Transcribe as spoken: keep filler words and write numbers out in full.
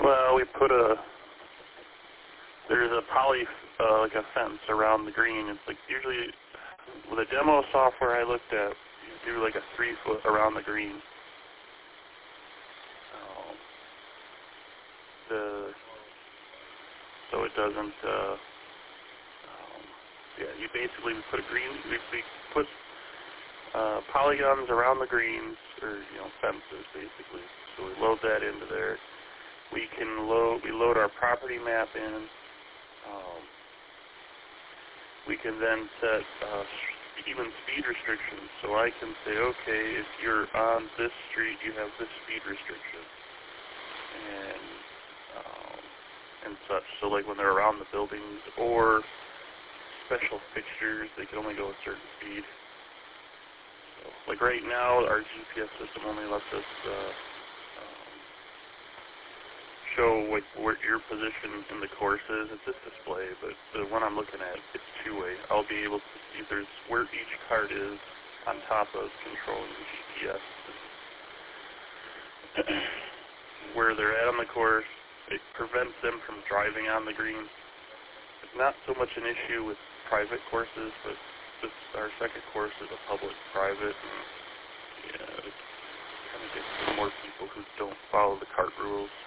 Well, we put a, there's a poly, uh, like a fence around the green. It's like usually, with the demo software I looked at, you do like a three foot around the green. Um, the, so it doesn't, uh, um, yeah, you basically put a green, we, we put uh, polygons around the greens, or, you know, fences basically. So we load that into there. We can load, we load our property map in. Um, we can then set uh, even speed restrictions. So I can say, okay, if you're on this street, you have this speed restriction, and um, and such. So like when they're around the buildings or special fixtures, they can only go a certain speed. So, like right now, our G P S system only lets us uh, show like where your position in the course is. It's this display, but the one I'm looking at, it's two-way. I'll be able to see there's where each card is on top of controlling the G P S. Where they're at on the course, it prevents them from driving on the green. It's not so much an issue with private courses, but this, our second course is a public-private. And, yeah, it kind of gets to more people who don't follow the cart rules.